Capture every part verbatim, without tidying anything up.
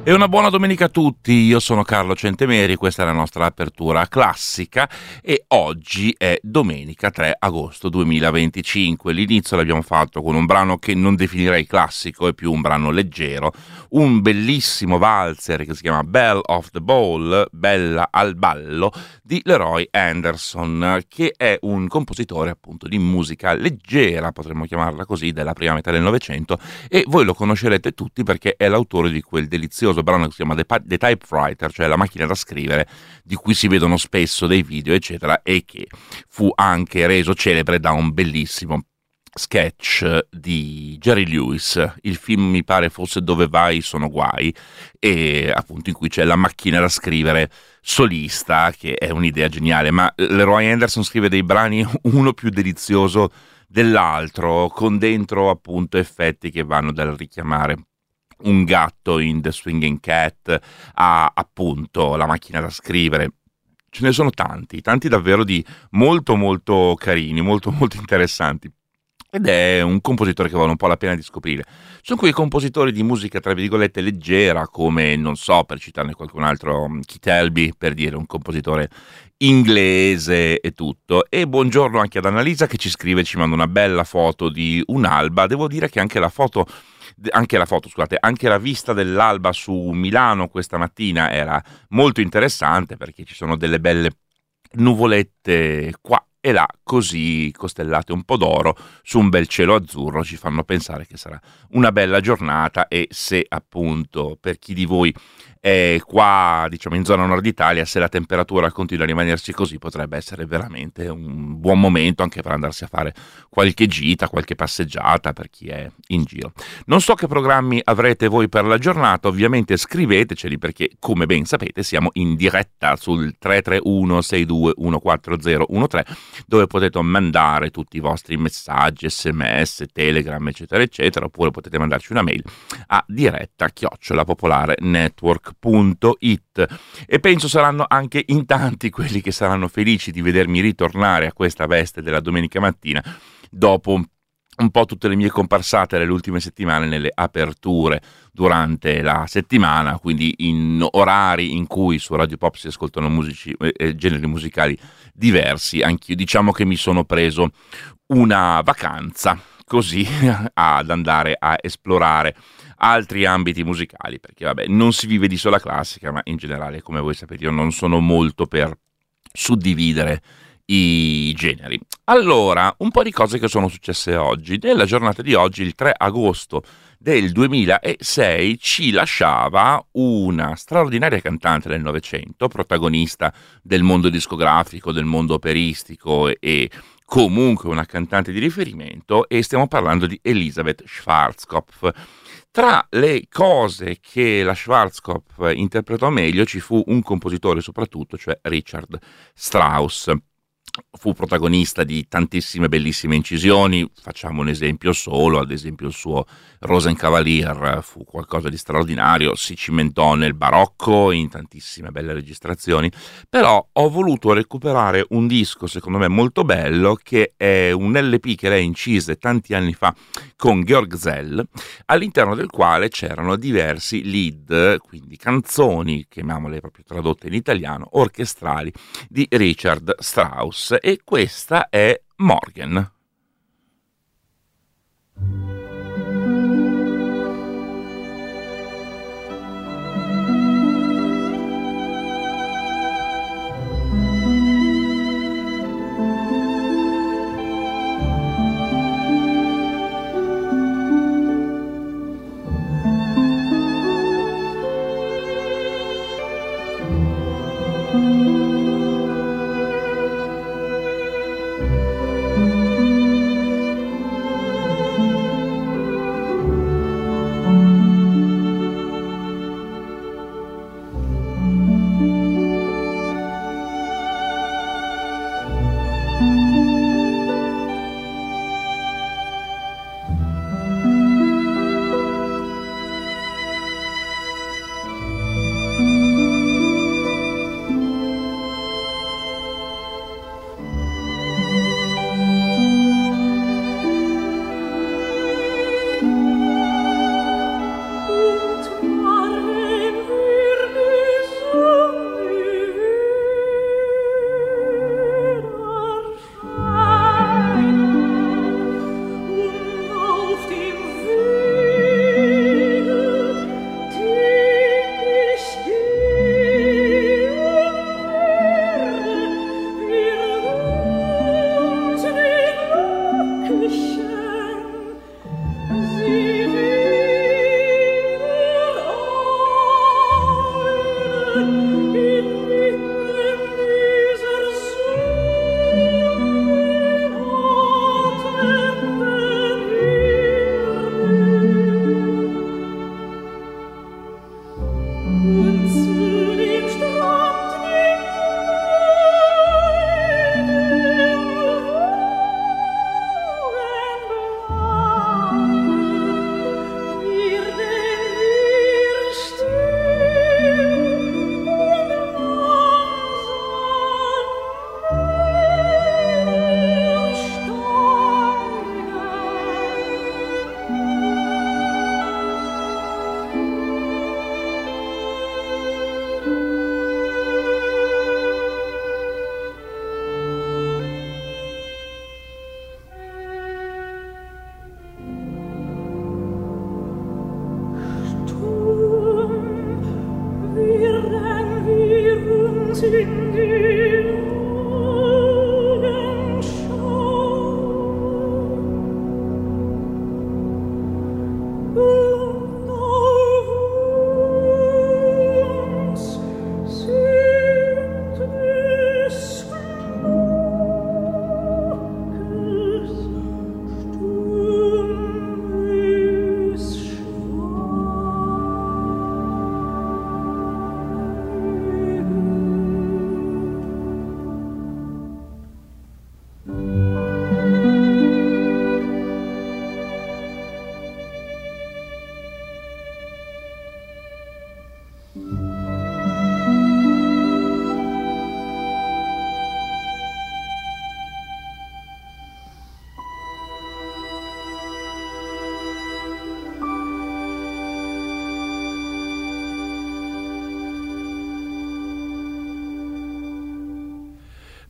E una buona domenica a tutti, io sono Carlo Centemeri, questa è la nostra apertura classica e oggi è domenica tre agosto duemilaventicinque. L'inizio l'abbiamo fatto con un brano che non definirei classico, è più un brano leggero, un bellissimo valzer che si chiama Belle of the Ball, Bella al ballo, di Leroy Anderson, che è un compositore appunto di musica leggera, potremmo chiamarla così, della prima metà del Novecento, e voi lo conoscerete tutti perché è l'autore di quel delizioso brano che si chiama The, The Typewriter, cioè la macchina da scrivere, di cui si vedono spesso dei video eccetera, e che fu anche reso celebre da un bellissimo sketch di Jerry Lewis. Il film mi pare fosse Dove vai sono guai, e appunto in cui c'è la macchina da scrivere solista, che è un'idea geniale. Ma Leroy Anderson scrive dei brani uno più delizioso dell'altro, con dentro appunto effetti che vanno dal richiamare un gatto in The Swinging Cat a appunto la macchina da scrivere. Ce ne sono tanti, tanti davvero di molto molto carini, molto molto interessanti. Ed è un compositore che vale un po' la pena di scoprire. Sono quei compositori di musica tra virgolette leggera, come, non so, per citarne qualcun altro, Keith Elby, per dire, un compositore inglese e tutto. E buongiorno anche ad Annalisa che ci scrive, ci manda una bella foto di un'alba. Devo dire che anche la foto anche la foto, scusate, anche la vista dell'alba su Milano questa mattina era molto interessante, perché ci sono delle belle nuvolette qua e là, così costellate un po' d'oro su un bel cielo azzurro, ci fanno pensare che sarà una bella giornata. E se appunto per chi di voi è qua, diciamo in zona nord Italia, se la temperatura continua a rimanersi così, potrebbe essere veramente un buon momento anche per andarsi a fare qualche gita, qualche passeggiata per chi è in giro. Non so che programmi avrete voi per la giornata, ovviamente scriveteceli, perché come ben sapete siamo in diretta sul tre tre uno sei due uno quattro zero uno tre, dove potete mandare tutti i vostri messaggi, sms, telegram eccetera eccetera, oppure potete mandarci una mail a diretta chiocciola popolare network punto it. E penso saranno anche in tanti quelli che saranno felici di vedermi ritornare a questa veste della domenica mattina dopo un po' tutte le mie comparsate nelle ultime settimane nelle aperture durante la settimana, quindi in orari in cui su Radio Pop si ascoltano musici, eh, generi musicali diversi. Anch'io diciamo che mi sono preso una vacanza così ad andare a esplorare altri ambiti musicali, perché vabbè, non si vive di sola classica, ma in generale, come voi sapete, io non sono molto per suddividere i generi. Allora, un po' di cose che sono successe oggi. Nella giornata di oggi, il tre agosto del duemilasei, ci lasciava una straordinaria cantante del Novecento, protagonista del mondo discografico, del mondo operistico e comunque una cantante di riferimento, e stiamo parlando di Elisabeth Schwarzkopf. Tra le cose che la Schwarzkopf interpretò meglio ci fu un compositore soprattutto, cioè Richard Strauss. Fu protagonista di tantissime bellissime incisioni, facciamo un esempio solo, ad esempio il suo Rosenkavalier fu qualcosa di straordinario, si cimentò nel barocco in tantissime belle registrazioni. Però ho voluto recuperare un disco secondo me molto bello, che è un L P che lei incise tanti anni fa con Georg Zell, all'interno del quale c'erano diversi lead, quindi canzoni, chiamiamole proprio tradotte in italiano, orchestrali di Richard Strauss, e questa è Morgen. Thank you.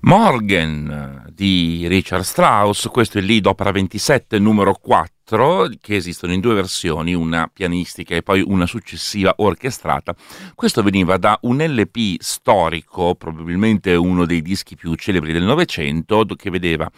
Morgen di Richard Strauss, questo è il Lied opera ventisette numero quattro, che esistono in due versioni, una pianistica e poi una successiva orchestrata. Questo veniva da un L P storico, probabilmente uno dei dischi più celebri del Novecento, che vedeva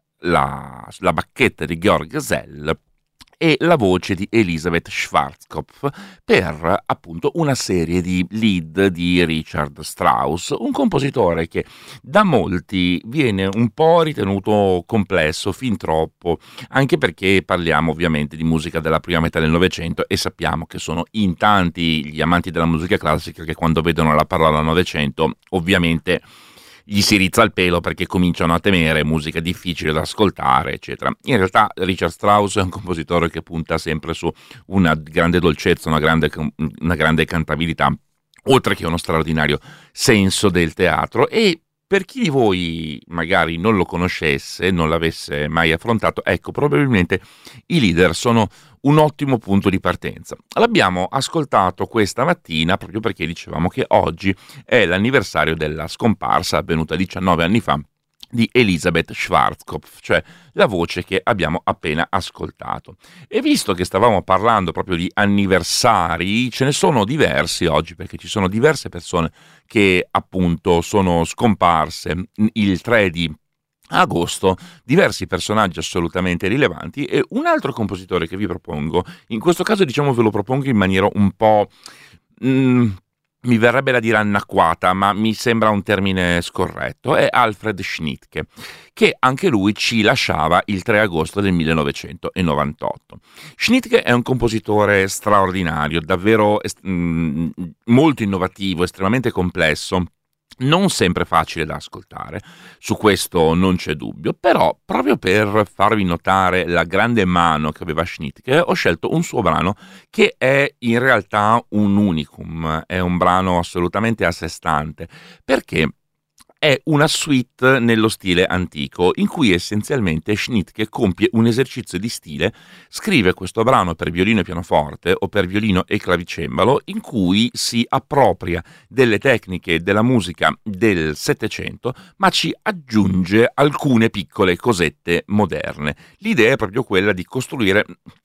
la, la bacchetta di Georg Gesell e la voce di Elisabeth Schwarzkopf per appunto una serie di lead di Richard Strauss, un compositore che da molti viene un po' ritenuto complesso, fin troppo, anche perché parliamo ovviamente di musica della prima metà del Novecento e sappiamo che sono in tanti gli amanti della musica classica che quando vedono la parola Novecento ovviamente gli si rizza il pelo perché cominciano a temere musica difficile da ascoltare, eccetera. In realtà Richard Strauss è un compositore che punta sempre su una grande dolcezza, una grande, una grande cantabilità, oltre che uno straordinario senso del teatro. E per chi di voi magari non lo conoscesse, non l'avesse mai affrontato, ecco, probabilmente i leader sono un ottimo punto di partenza. L'abbiamo ascoltato questa mattina proprio perché dicevamo che oggi è l'anniversario della scomparsa avvenuta diciannove anni fa di Elisabeth Schwarzkopf, cioè la voce che abbiamo appena ascoltato. E visto che stavamo parlando proprio di anniversari, ce ne sono diversi oggi, perché ci sono diverse persone che appunto sono scomparse il tre di agosto, diversi personaggi assolutamente rilevanti, e un altro compositore che vi propongo, in questo caso diciamo ve lo propongo in maniera un po'... Mm, mi verrebbe da dire anacquata, ma mi sembra un termine scorretto, è Alfred Schnittke, che anche lui ci lasciava il tre agosto del millenovecentonovantotto. Schnittke è un compositore straordinario, davvero est- mm, molto innovativo, estremamente complesso, non sempre facile da ascoltare, su questo non c'è dubbio, però proprio per farvi notare la grande mano che aveva Schnittke ho scelto un suo brano che è in realtà un unicum, è un brano assolutamente a sé stante, perché è una suite nello stile antico, in cui essenzialmente Schnittke compie un esercizio di stile, scrive questo brano per violino e pianoforte o per violino e clavicembalo, in cui si appropria delle tecniche della musica del Settecento, ma ci aggiunge alcune piccole cosette moderne. L'idea è proprio quella di costruire...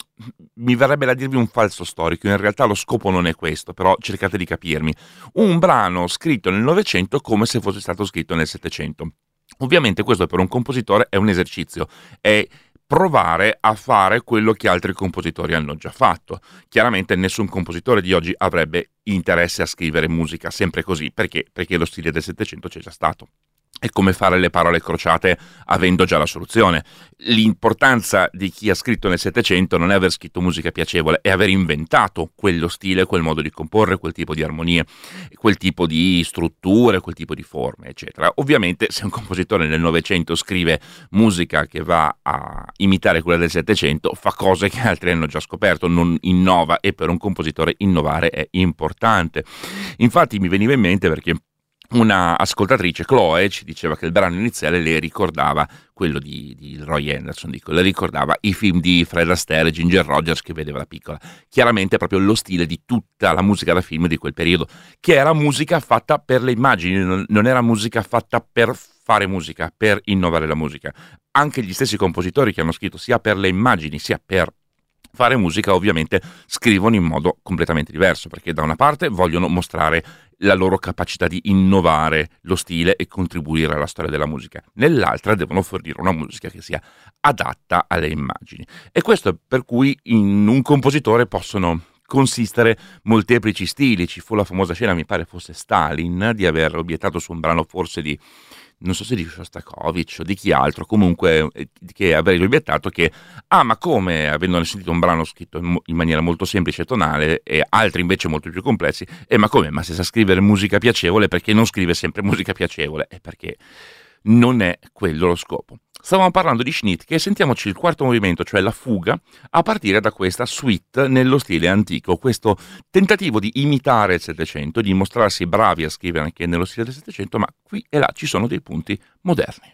mi verrebbe da dirvi un falso storico, in realtà lo scopo non è questo, però cercate di capirmi. Un brano scritto nel Novecento come se fosse stato scritto nel Settecento. Ovviamente questo per un compositore è un esercizio, è provare a fare quello che altri compositori hanno già fatto. Chiaramente nessun compositore di oggi avrebbe interesse a scrivere musica sempre così, perché? Perché lo stile del Settecento c'è già stato. È come fare le parole crociate avendo già la soluzione. L'importanza di chi ha scritto nel Settecento non è aver scritto musica piacevole, è aver inventato quello stile, quel modo di comporre, quel tipo di armonie, quel tipo di strutture, quel tipo di forme, eccetera. Ovviamente se un compositore nel Novecento scrive musica che va a imitare quella del Settecento, fa cose che altri hanno già scoperto, non innova, e per un compositore innovare è importante. Infatti mi veniva in mente perché una ascoltatrice, Chloe, ci diceva che il brano iniziale le ricordava quello di, di Roy Anderson, dico, le ricordava i film di Fred Astaire e Ginger Rogers che vedeva da piccola. Chiaramente proprio lo stile di tutta la musica da film di quel periodo, che era musica fatta per le immagini, non, non era musica fatta per fare musica, per innovare la musica. Anche gli stessi compositori che hanno scritto sia per le immagini sia per fare musica ovviamente scrivono in modo completamente diverso, perché da una parte vogliono mostrare la loro capacità di innovare lo stile e contribuire alla storia della musica, nell'altra devono fornire una musica che sia adatta alle immagini. E questo è per cui in un compositore possono consistere molteplici stili. Ci fu la famosa scena, mi pare fosse Stalin, di aver obiettato su un brano forse di, non so se di Shostakovich o di chi altro, comunque eh, che avrebbe obiettato che, ah ma come, avendo sentito un brano scritto in, in maniera molto semplice e tonale e altri invece molto più complessi, e eh, ma come, ma se sa scrivere musica piacevole perché non scrive sempre musica piacevole? È perché non è quello lo scopo. Stavamo parlando di Schnittke e sentiamoci il quarto movimento, cioè la fuga, a partire da questa suite nello stile antico, questo tentativo di imitare il Settecento, di mostrarsi bravi a scrivere anche nello stile del Settecento, ma qui e là ci sono dei punti moderni.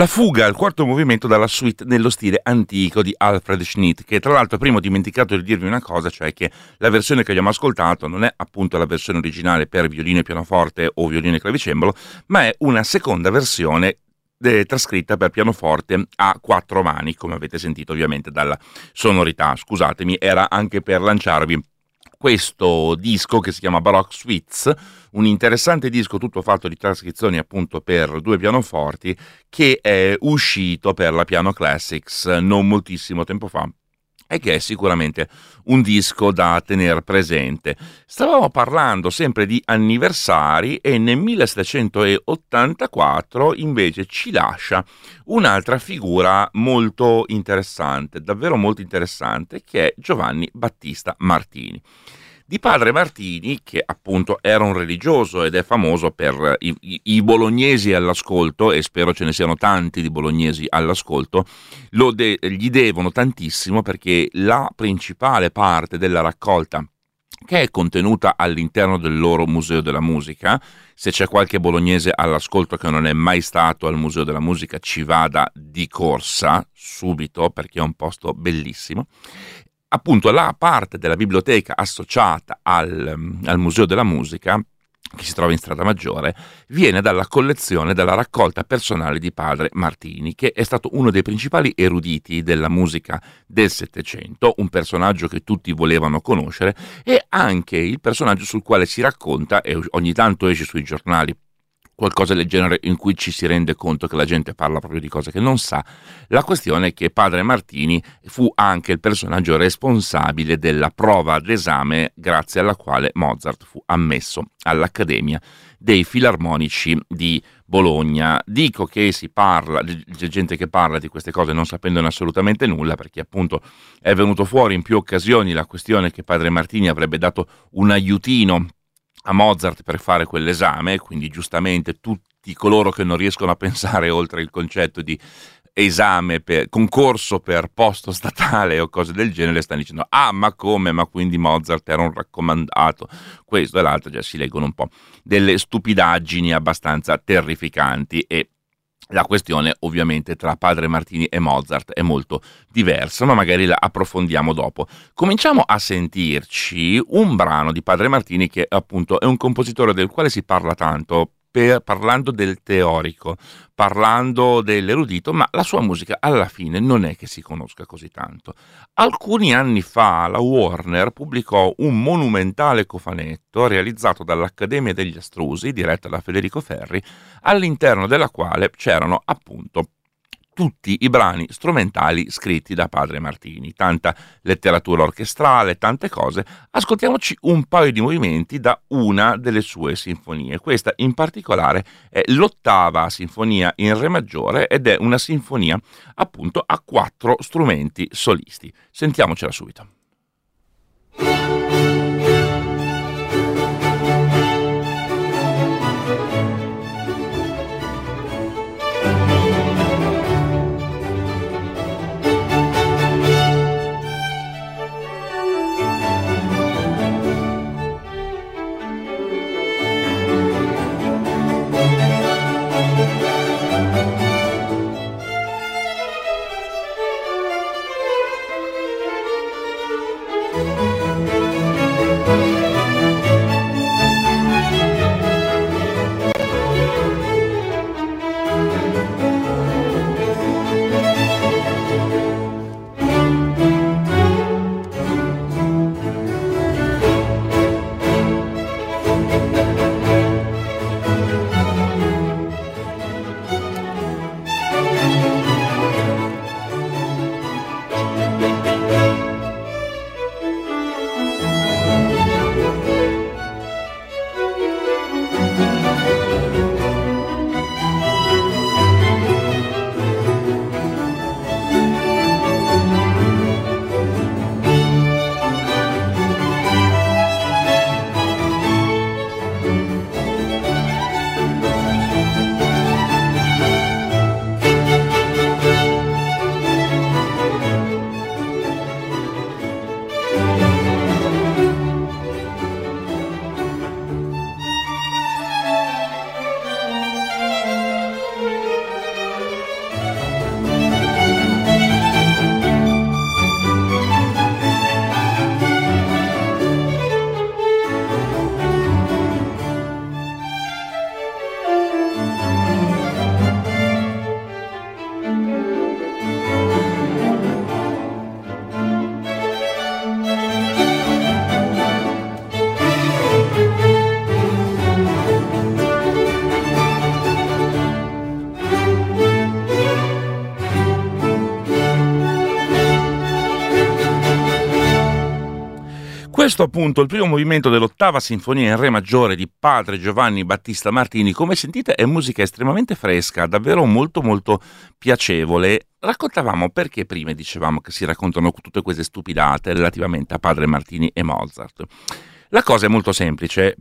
La fuga al quarto movimento dalla suite nello stile antico di Alfred Schnitt, che tra l'altro prima ho dimenticato di dirvi una cosa, cioè che la versione che abbiamo ascoltato non è appunto la versione originale per violino e pianoforte o violino e clavicembalo, ma è una seconda versione eh, trascritta per pianoforte a quattro mani, come avete sentito ovviamente dalla sonorità. Scusatemi, era anche per lanciarvi questo disco che si chiama Baroque Suites, un interessante disco tutto fatto di trascrizioni appunto per due pianoforti, che è uscito per la Piano Classics non moltissimo tempo fa e che è sicuramente un disco da tenere presente. Stavamo parlando sempre di anniversari e nel millesettecentottantaquattro invece ci lascia un'altra figura molto interessante, davvero molto interessante, che è Giovanni Battista Martini. Di padre Martini, che appunto era un religioso ed è famoso per i, i, i bolognesi all'ascolto, e spero ce ne siano tanti di bolognesi all'ascolto, lo de- gli devono tantissimo perché la principale parte della raccolta che è contenuta all'interno del loro Museo della Musica, se c'è qualche bolognese all'ascolto che non è mai stato al Museo della Musica, ci vada di corsa subito perché è un posto bellissimo. Appunto la parte della biblioteca associata al, al Museo della Musica, che si trova in Strada Maggiore, viene dalla collezione della raccolta personale di padre Martini, che è stato uno dei principali eruditi della musica del Settecento, un personaggio che tutti volevano conoscere e anche il personaggio sul quale si racconta, e ogni tanto esce sui giornali qualcosa del genere in cui ci si rende conto che la gente parla proprio di cose che non sa. La questione è che padre Martini fu anche il personaggio responsabile della prova d'esame grazie alla quale Mozart fu ammesso all'Accademia dei Filarmonici di Bologna. Dico che si parla, c'è gente che parla di queste cose non sapendone assolutamente nulla, perché appunto è venuto fuori in più occasioni la questione che padre Martini avrebbe dato un aiutino a Mozart per fare quell'esame, quindi giustamente tutti coloro che non riescono a pensare oltre il concetto di esame, per, concorso per posto statale o cose del genere, stanno dicendo ah ma come, ma quindi Mozart era un raccomandato, questo e l'altro, già si leggono un po' delle stupidaggini abbastanza terrificanti. E la questione ovviamente tra padre Martini e Mozart è molto diversa, ma magari la approfondiamo dopo. Cominciamo a sentirci un brano di padre Martini che appunto è un compositore del quale si parla tanto, per, parlando del teorico, parlando dell'erudito, ma la sua musica alla fine non è che si conosca così tanto. Alcuni anni fa la Warner pubblicò un monumentale cofanetto realizzato dall'Accademia degli Astrusi, diretta da Federico Ferri, all'interno della quale c'erano appunto tutti i brani strumentali scritti da padre Martini, tanta letteratura orchestrale, tante cose. Ascoltiamoci un paio di movimenti da una delle sue sinfonie. Questa in particolare è l'ottava sinfonia in re maggiore ed è una sinfonia appunto a quattro strumenti solisti. Sentiamocela subito. Questo appunto è il primo movimento dell'ottava sinfonia in re maggiore di padre Giovanni Battista Martini. Come sentite è musica estremamente fresca, davvero molto molto piacevole. Raccontavamo perché prima dicevamo che si raccontano tutte queste stupidate relativamente a padre Martini e Mozart. La cosa è molto semplice.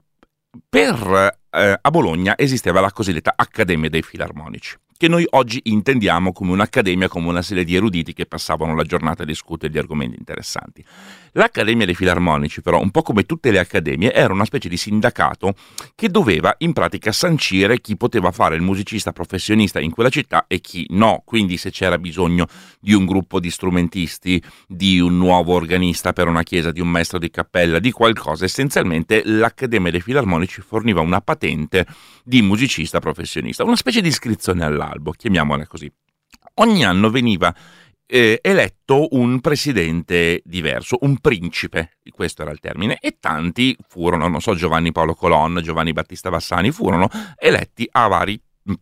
Per, eh, a Bologna esisteva la cosiddetta Accademia dei Filarmonici, che noi oggi intendiamo come un'accademia, come una serie di eruditi che passavano la giornata a discutere di argomenti interessanti. L'Accademia dei Filarmonici, però, un po' come tutte le accademie, era una specie di sindacato che doveva in pratica sancire chi poteva fare il musicista professionista in quella città e chi no. Quindi se c'era bisogno di un gruppo di strumentisti, di un nuovo organista per una chiesa, di un maestro di cappella, di qualcosa, essenzialmente l'Accademia dei Filarmonici forniva una patente di musicista professionista, una specie di iscrizione all'albo, chiamiamola così. Ogni anno veniva eh, eletto un presidente diverso, un principe, questo era il termine, e tanti furono, non so, Giovanni Paolo Colonna, Giovanni Battista Bassani, furono eletti a vari,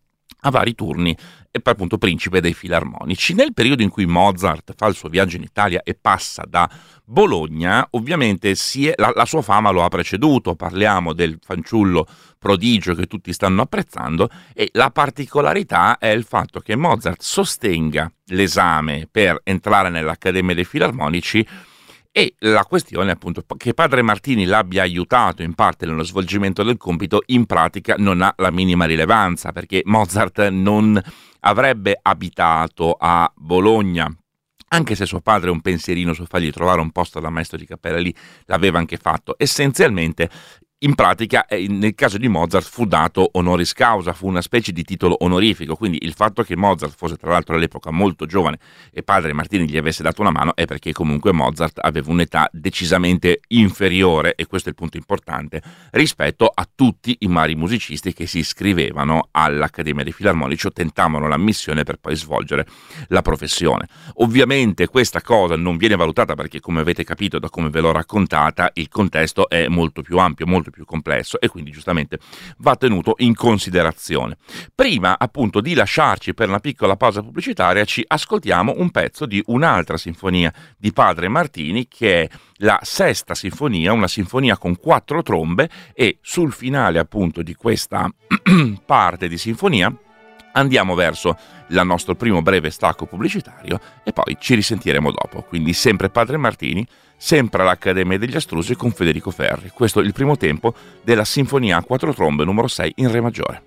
a vari turni e per appunto principe dei filarmonici. Nel periodo in cui Mozart fa il suo viaggio in Italia e passa da Bologna, ovviamente si è, la, la sua fama lo ha preceduto, parliamo del fanciullo prodigio che tutti stanno apprezzando, e la particolarità è il fatto che Mozart sostenga l'esame per entrare nell'Accademia dei Filarmonici, e la questione appunto che padre Martini l'abbia aiutato in parte nello svolgimento del compito in pratica non ha la minima rilevanza, perché Mozart non avrebbe abitato a Bologna, anche se suo padre un pensierino su fargli trovare un posto da maestro di cappella lì l'aveva anche fatto. Essenzialmente, in pratica, nel caso di Mozart fu dato honoris causa, fu una specie di titolo onorifico, quindi il fatto che Mozart fosse tra l'altro all'epoca molto giovane e padre Martini gli avesse dato una mano è perché comunque Mozart aveva un'età decisamente inferiore, e questo è il punto importante, rispetto a tutti i vari musicisti che si iscrivevano all'Accademia dei Filarmonici o tentavano l'ammissione per poi svolgere la professione. Ovviamente questa cosa non viene valutata perché, come avete capito da come ve l'ho raccontata, il contesto è molto più ampio, molto più complesso, e quindi giustamente va tenuto in considerazione. Prima appunto di lasciarci per una piccola pausa pubblicitaria, ci ascoltiamo un pezzo di un'altra sinfonia di padre Martini, che è la sesta sinfonia, una sinfonia con quattro trombe, e sul finale appunto di questa parte di sinfonia andiamo verso il nostro primo breve stacco pubblicitario e poi ci risentiremo dopo. Quindi sempre padre Martini, sempre all'Accademia degli Astrusi con Federico Ferri. Questo è il primo tempo della Sinfonia a quattro trombe numero sei in re maggiore.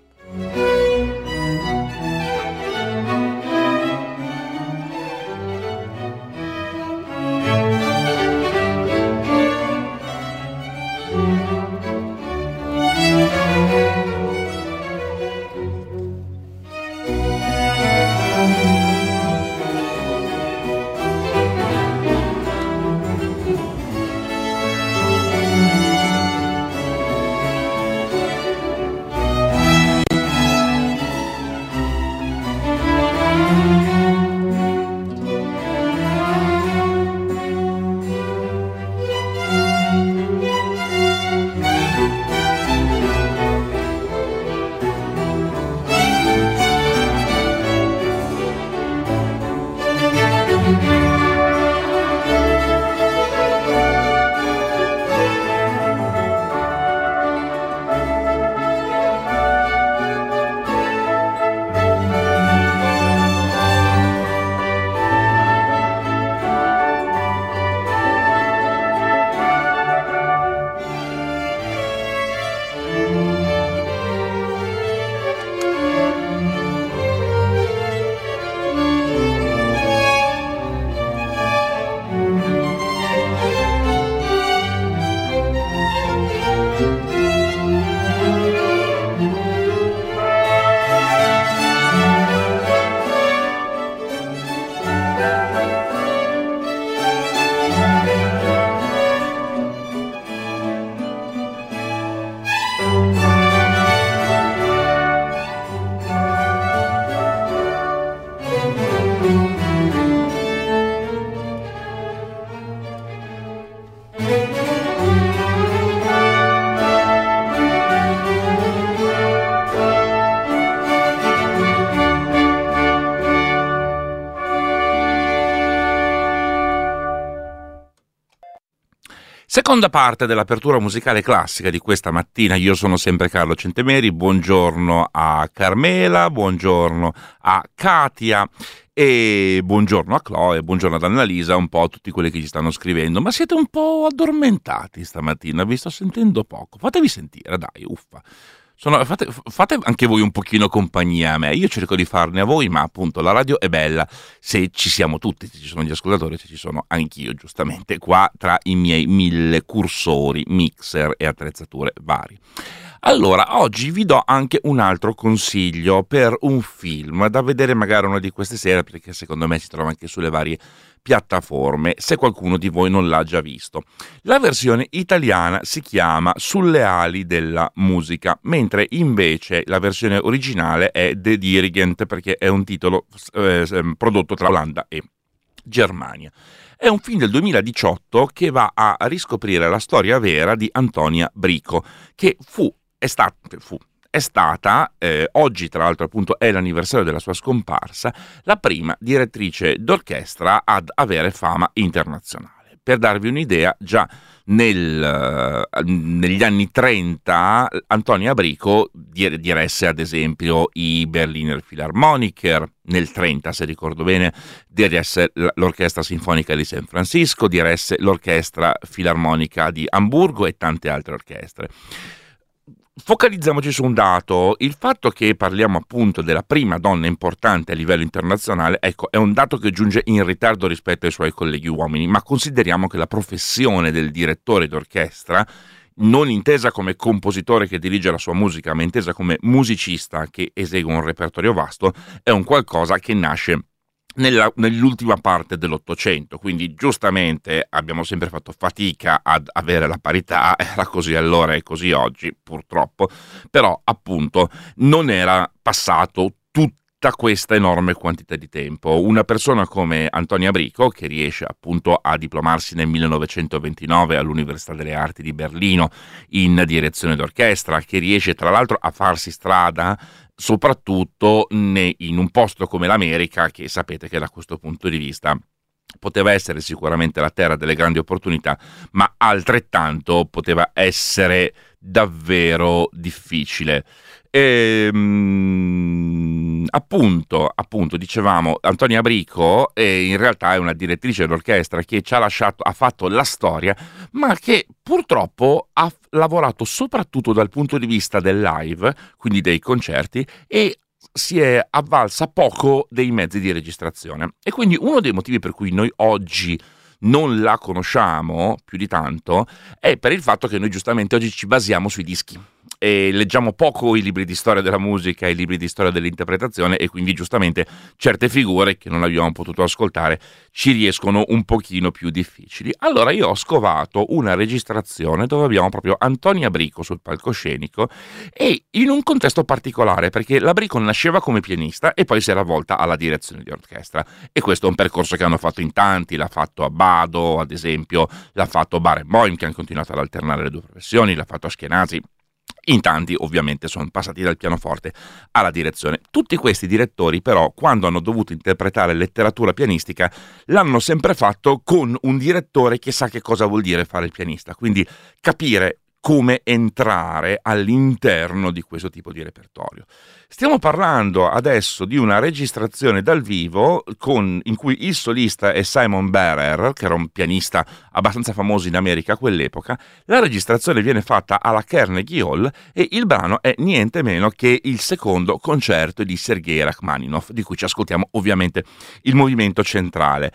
Seconda parte dell'apertura musicale classica di questa mattina. Io sono sempre Carlo Centemeri, buongiorno a Carmela, buongiorno a Katia e buongiorno a Chloe, buongiorno ad Annalisa, un po' a tutti quelli che ci stanno scrivendo. Ma siete un po' addormentati stamattina, vi sto sentendo poco. Fatevi sentire, dai, uffa. Sono, fate, fate anche voi un pochino compagnia a me, io cerco di farne a voi, ma appunto la radio è bella se ci siamo tutti, se ci sono gli ascoltatori, se ci sono anch'io giustamente qua tra i miei mille cursori, mixer e attrezzature vari. Allora, oggi vi do anche un altro consiglio per un film da vedere magari una di queste sere, perché secondo me si trova anche sulle varie piattaforme, se qualcuno di voi non l'ha già visto. La versione italiana si chiama Sulle ali della musica, mentre invece la versione originale è The Dirigent, perché è un titolo eh, prodotto tra Olanda e Germania. È un film del duemiladiciotto che va a riscoprire la storia vera di Antonia Brico, che fu, è stata, fu, è stata eh, oggi tra l'altro appunto è l'anniversario della sua scomparsa, la prima direttrice d'orchestra ad avere fama internazionale. Per darvi un'idea, già nel, uh, negli anni trenta Antonia Brico diresse ad esempio i Berliner Philharmoniker, nel trenta se ricordo bene diresse l'Orchestra Sinfonica di San Francisco, diresse l'Orchestra Filarmonica di Amburgo e tante altre orchestre. Focalizziamoci su un dato: il fatto che parliamo appunto della prima donna importante a livello internazionale, ecco, è un dato che giunge in ritardo rispetto ai suoi colleghi uomini, ma consideriamo che la professione del direttore d'orchestra, non intesa come compositore che dirige la sua musica, ma intesa come musicista che esegue un repertorio vasto, è un qualcosa che nasce Nella, nell'ultima parte dell'Ottocento, quindi giustamente abbiamo sempre fatto fatica ad avere la parità, era così allora e così oggi purtroppo, però appunto non era passato tutta questa enorme quantità di tempo. Una persona come Antonia Brico, che riesce appunto a diplomarsi nel millenovecentoventinove all'Università delle Arti di Berlino in direzione d'orchestra, che riesce tra l'altro a farsi strada soprattutto in un posto come l'America, che sapete che da questo punto di vista poteva essere sicuramente la terra delle grandi opportunità, ma altrettanto poteva essere davvero difficile. E, mm, appunto, appunto, dicevamo, Antonia Brico eh, in realtà è una direttrice d'orchestra che ci ha lasciato, ha fatto la storia, ma che purtroppo ha lavorato soprattutto dal punto di vista del live, quindi dei concerti, e si è avvalsa poco dei mezzi di registrazione. E quindi uno dei motivi per cui noi oggi non la conosciamo più di tanto è per il fatto che noi giustamente oggi ci basiamo sui dischi e leggiamo poco i libri di storia della musica, i libri di storia dell'interpretazione, e quindi giustamente certe figure che non abbiamo potuto ascoltare ci riescono un pochino più difficili. Allora io ho scovato una registrazione dove abbiamo proprio Antonia Brico sul palcoscenico, e in un contesto particolare, perché la Brico nasceva come pianista e poi si era volta alla direzione di orchestra, e questo è un percorso che hanno fatto in tanti. L'ha fatto a Bado ad esempio, l'ha fatto Barenboim, che hanno continuato ad alternare le due professioni, l'ha fatto Ashkenazi. In tanti ovviamente sono passati dal pianoforte alla direzione. Tutti questi direttori però, quando hanno dovuto interpretare letteratura pianistica, l'hanno sempre fatto con un direttore che sa che cosa vuol dire fare il pianista, quindi capire come entrare all'interno di questo tipo di repertorio. Stiamo parlando adesso di una registrazione dal vivo con, in cui il solista è Simon Barrer, che era un pianista abbastanza famoso in America a quell'epoca. La registrazione viene fatta alla Carnegie Hall e il brano è niente meno che il secondo concerto di Sergei Rachmaninov, di cui ci ascoltiamo ovviamente il movimento centrale.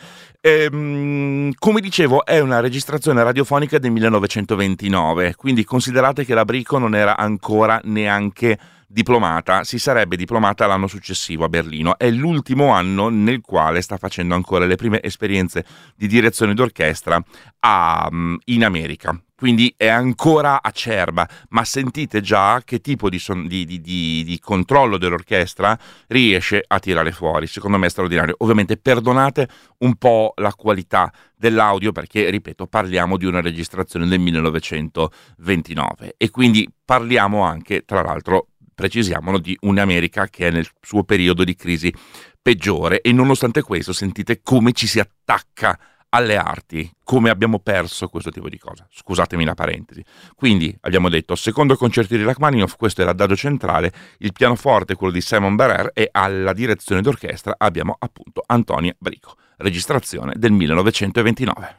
Ehm, come dicevo, è una registrazione radiofonica del millenovecentoventinove, quindi considerate che la Brico non era ancora neanche diplomata, si sarebbe diplomata l'anno successivo a Berlino. È l'ultimo anno nel quale sta facendo ancora le prime esperienze di direzione d'orchestra a, in America. Quindi è ancora acerba, ma sentite già che tipo di, son, di, di, di, di controllo dell'orchestra riesce a tirare fuori. Secondo me è straordinario. Ovviamente perdonate un po' la qualità dell'audio, perché, ripeto, parliamo di una registrazione del millenovecentoventinove e quindi parliamo anche, tra l'altro, precisiamolo, di un'America che è nel suo periodo di crisi peggiore, e nonostante questo sentite come ci si attacca alle arti, come abbiamo perso questo tipo di cosa. Scusatemi la parentesi. Quindi abbiamo detto secondo concerto di Rachmaninoff, questo era l'adagio centrale, il pianoforte quello di Simon Barrère e alla direzione d'orchestra abbiamo appunto Antonia Brico, registrazione del millenovecentoventinove.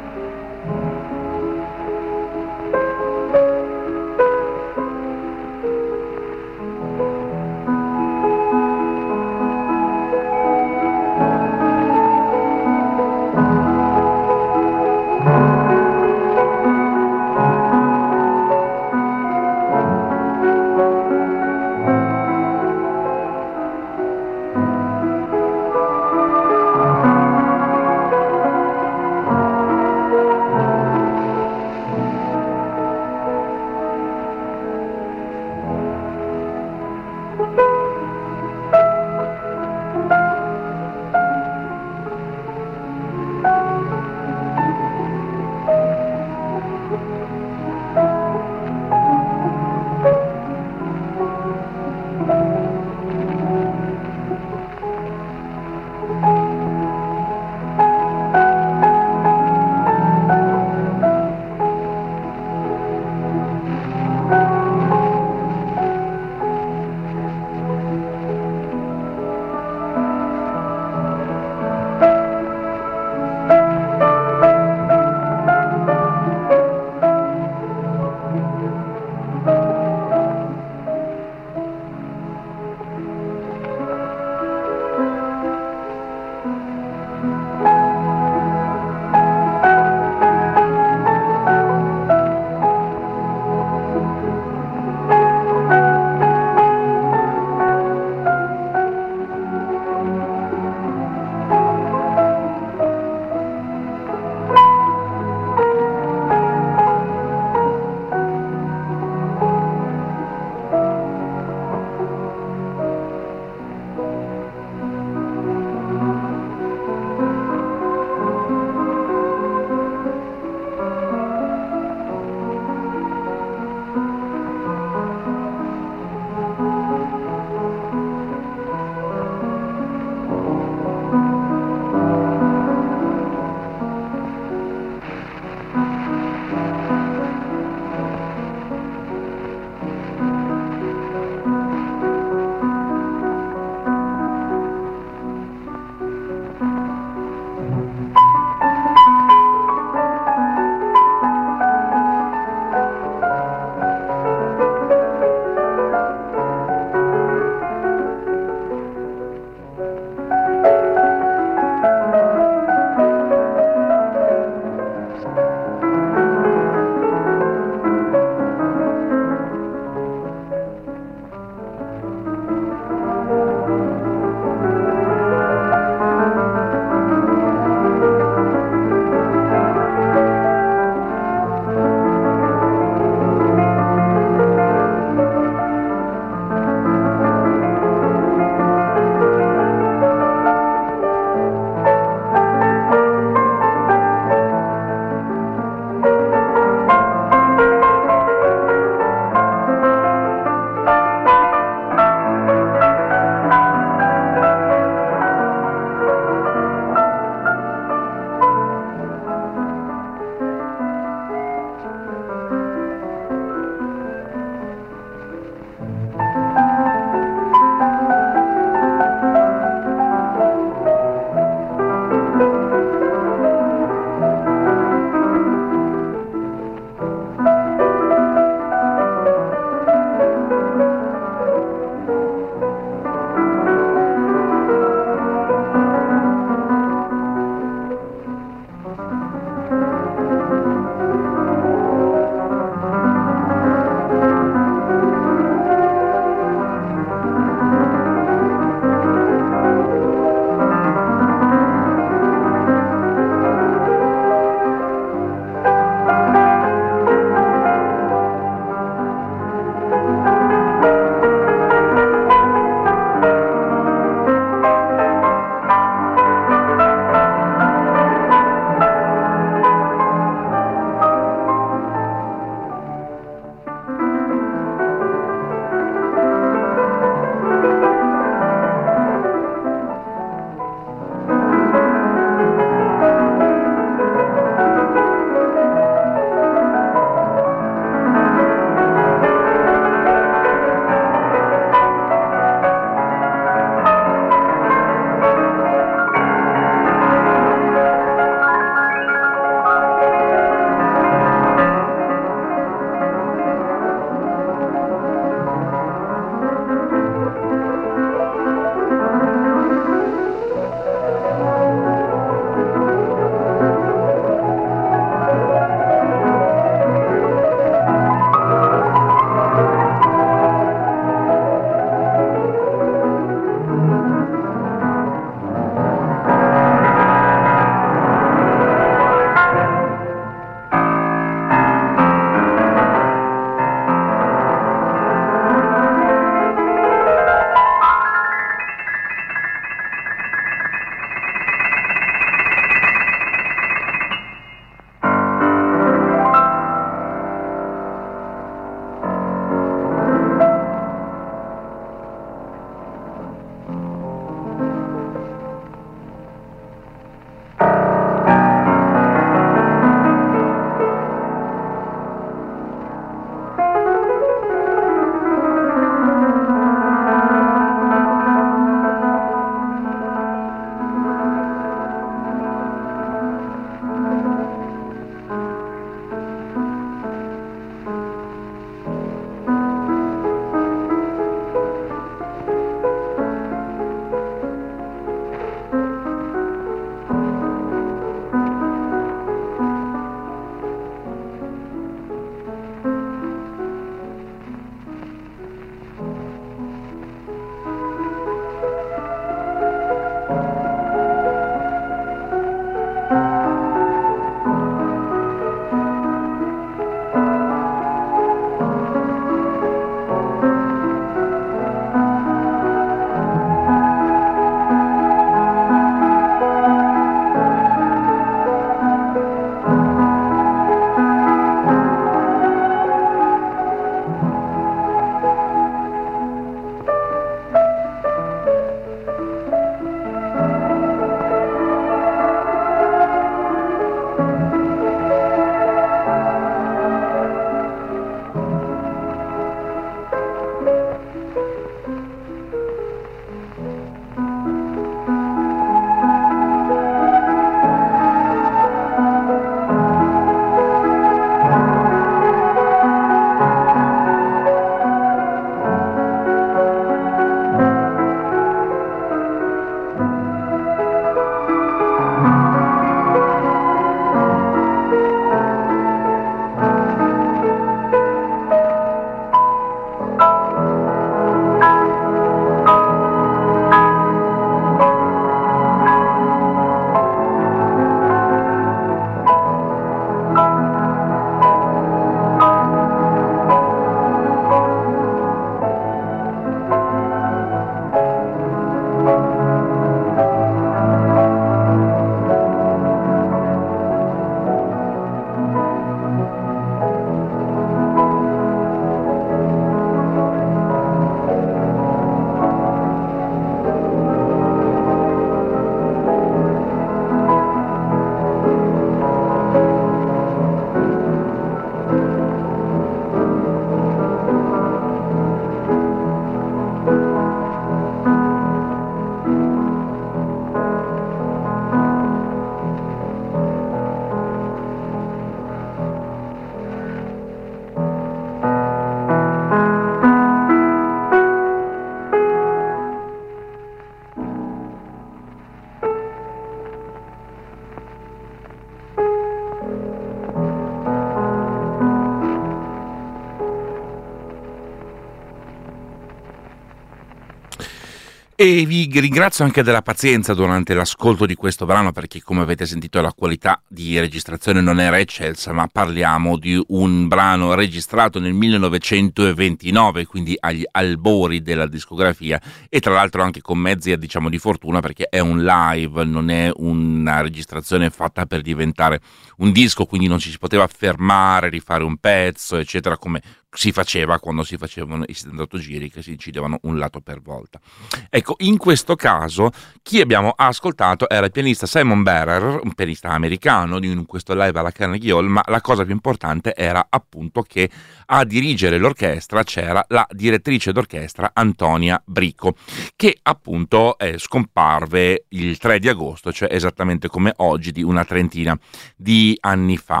E vi ringrazio anche della pazienza durante l'ascolto di questo brano, perché come avete sentito la qualità di registrazione non era eccelsa, ma parliamo di un brano registrato nel millenovecentoventinove, quindi agli albori della discografia, e tra l'altro anche con mezzi diciamo di fortuna, perché è un live, non è una registrazione fatta per diventare un disco, quindi non ci si poteva fermare, rifare un pezzo eccetera, come si faceva quando si facevano i settantotto giri, che si incidevano un lato per volta. Ecco, in questo caso chi abbiamo ascoltato era il pianista Simon Barrer, un pianista americano in questo live alla Carnegie Hall, ma la cosa più importante era appunto che a dirigere l'orchestra c'era la direttrice d'orchestra Antonia Bricco, che appunto eh, scomparve il tre di agosto, cioè esattamente come oggi, di una trentina di anni fa.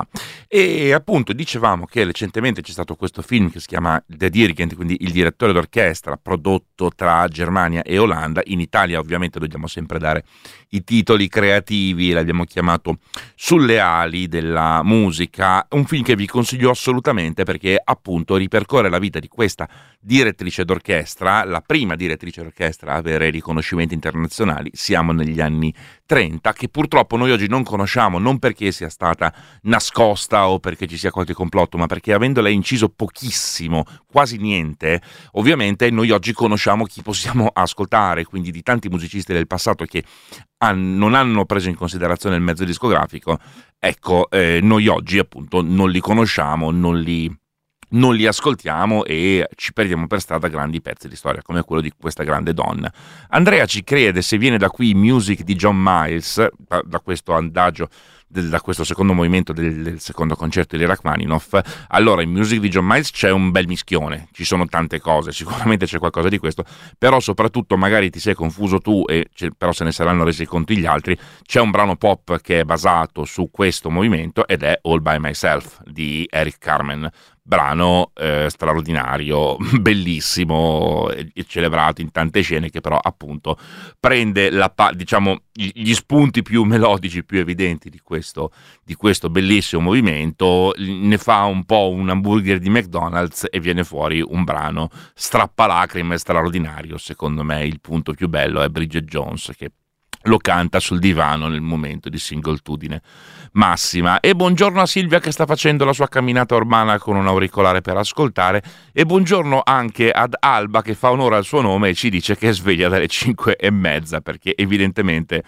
E appunto dicevamo che recentemente c'è stato questo film che si chiama The Dirigent, quindi il direttore d'orchestra, prodotto tra Germania e Olanda. In Italia ovviamente dobbiamo sempre dare i titoli creativi, l'abbiamo chiamato Sulle ali della musica, un film che vi consiglio assolutamente perché appunto ripercorre la vita di questa direttrice d'orchestra, la prima direttrice d'orchestra a avere riconoscimenti internazionali. Siamo negli anni trenta, che purtroppo noi oggi non conosciamo, non perché sia stata nascosta o perché ci sia qualche complotto, ma perché avendola inciso pochissimo, quasi niente, ovviamente noi oggi conosciamo chi possiamo ascoltare, quindi di tanti musicisti del passato che han, non hanno preso in considerazione il mezzo discografico, ecco, eh, noi oggi appunto non li conosciamo, non li non li ascoltiamo e ci perdiamo per strada grandi pezzi di storia come quello di questa grande donna. Andrea ci crede se viene da qui Music di John Miles, da, da questo andagio del, da questo secondo movimento del, del secondo concerto di Rachmaninoff. Allora in Music di John Miles c'è un bel mischione, ci sono tante cose, sicuramente c'è qualcosa di questo, però soprattutto magari ti sei confuso tu e però se ne saranno resi conto gli altri, c'è un brano pop che è basato su questo movimento ed è All By Myself di Eric Carmen, brano eh, straordinario, bellissimo e celebrato in tante scene, che però appunto prende la diciamo gli spunti più melodici, più evidenti di questo, di questo bellissimo movimento, ne fa un po' un hamburger di McDonald's e viene fuori un brano strappalacrime straordinario. Secondo me il punto più bello è Bridget Jones che lo canta sul divano nel momento di singoltudine massima. E buongiorno a Silvia che sta facendo la sua camminata urbana con un auricolare per ascoltare, e buongiorno anche ad Alba che fa onore al suo nome e ci dice che è sveglia dalle cinque e mezza, perché evidentemente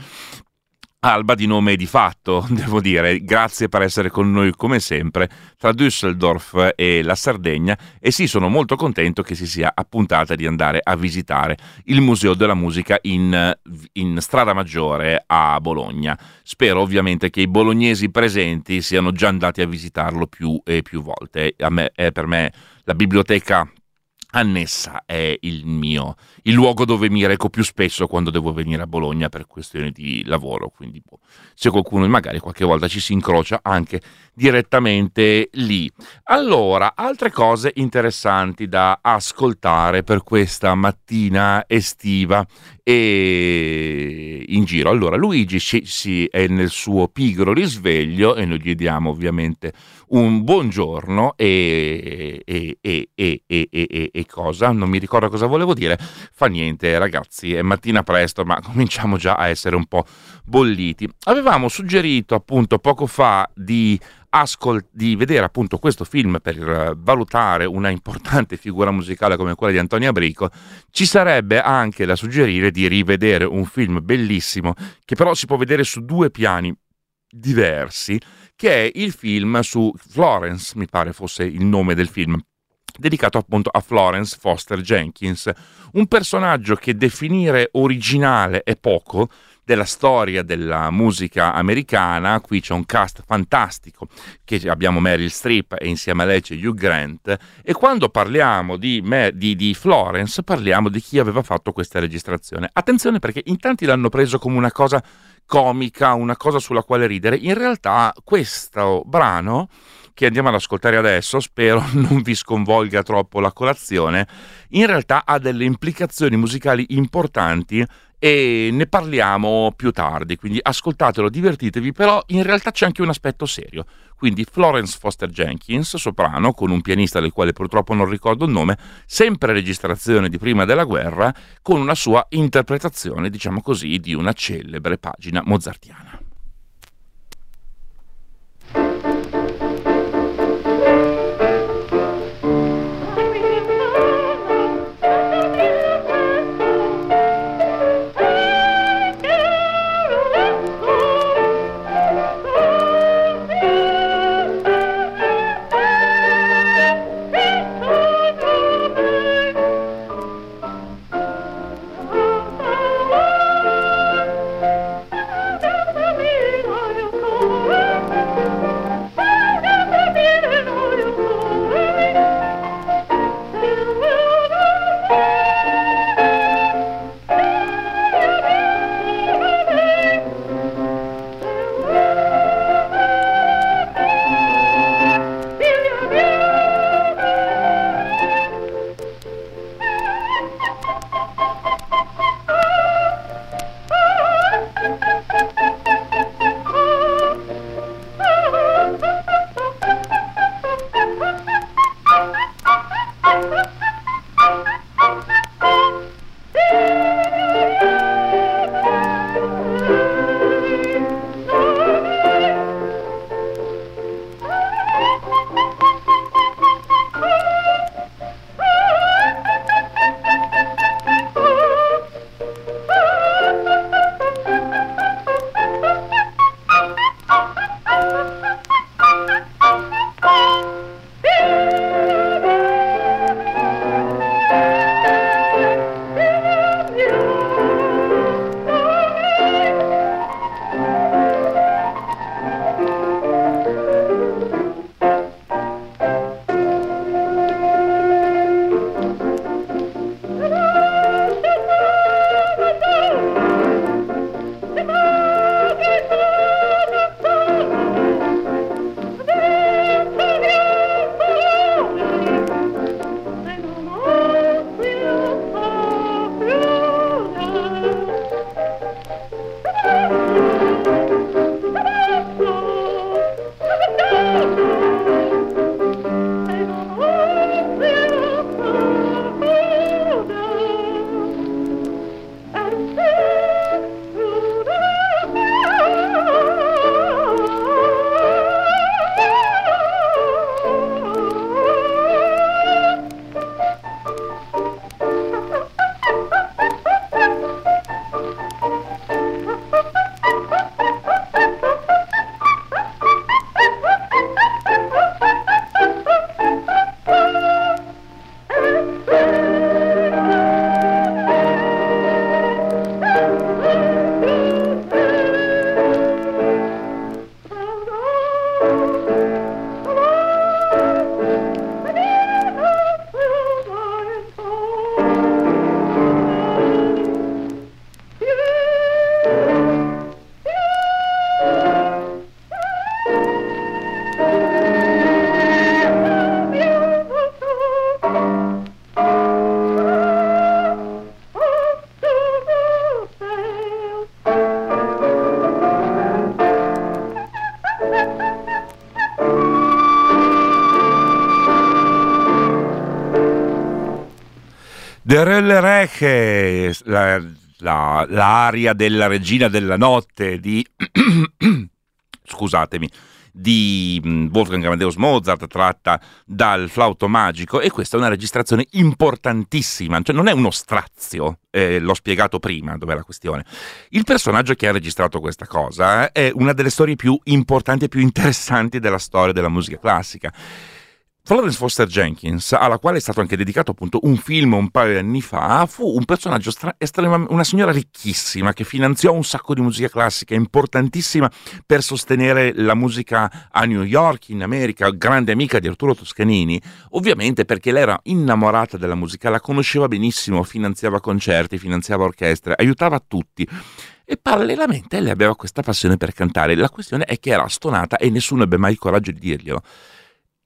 Alba di nome e di fatto, devo dire. Grazie per essere con noi come sempre tra Düsseldorf e la Sardegna, e sì, sono molto contento che si sia appuntata di andare a visitare il Museo della Musica in, in Strada Maggiore a Bologna. Spero ovviamente che i bolognesi presenti siano già andati a visitarlo più e più volte. A me, è per me la biblioteca annessa è il mio il luogo dove mi reco più spesso quando devo venire a Bologna per questioni di lavoro, quindi boh, se qualcuno magari qualche volta ci si incrocia anche direttamente lì. Allora, altre cose interessanti da ascoltare per questa mattina estiva e in giro. Allora, Luigi si, si è nel suo pigro risveglio e noi gli diamo ovviamente un buongiorno e, e, e, e, e, e, e cosa? Non mi ricordo cosa volevo dire. Fa niente ragazzi, è mattina presto ma cominciamo già a essere un po' bolliti. Avevamo suggerito appunto poco fa di Ascol- di vedere appunto questo film per valutare una importante figura musicale come quella di Antonia Bricco. Ci sarebbe anche da suggerire di rivedere un film bellissimo che però si può vedere su due piani diversi, che è il film su Florence, mi pare fosse il nome del film, dedicato appunto a Florence Foster Jenkins, un personaggio che definire originale è poco della storia della musica americana. Qui c'è un cast fantastico, che abbiamo Meryl Streep e insieme a lei c'è Hugh Grant, e quando parliamo di, di, di Florence parliamo di chi aveva fatto questa registrazione. Attenzione, perché in tanti l'hanno preso come una cosa comica, una cosa sulla quale ridere. In realtà questo brano che andiamo ad ascoltare adesso, spero non vi sconvolga troppo la colazione, in realtà ha delle implicazioni musicali importanti e ne parliamo più tardi, quindi ascoltatelo, divertitevi, però in realtà c'è anche un aspetto serio. Quindi Florence Foster Jenkins, soprano, con un pianista del quale purtroppo non ricordo il nome, sempre registrazione di prima della guerra, con una sua interpretazione, diciamo così, di una celebre pagina mozartiana. Der Rölle Reche, la, la, l'aria della regina della notte di scusatemi di Wolfgang Amadeus Mozart, tratta dal Flauto Magico, e questa è una registrazione importantissima, cioè non è uno strazio, eh, l'ho spiegato prima dov'è la questione. Il personaggio che ha registrato questa cosa è una delle storie più importanti e più interessanti della storia della musica classica. Florence Foster Jenkins, alla quale è stato anche dedicato appunto un film un paio di anni fa, fu un personaggio stra- estremamente, una signora ricchissima che finanziò un sacco di musica classica, importantissima per sostenere la musica a New York, in America, grande amica di Arturo Toscanini, ovviamente perché lei era innamorata della musica, la conosceva benissimo, finanziava concerti, finanziava orchestre, aiutava tutti. E parallelamente lei aveva questa passione per cantare. La questione è che era stonata e nessuno ebbe mai il coraggio di dirglielo.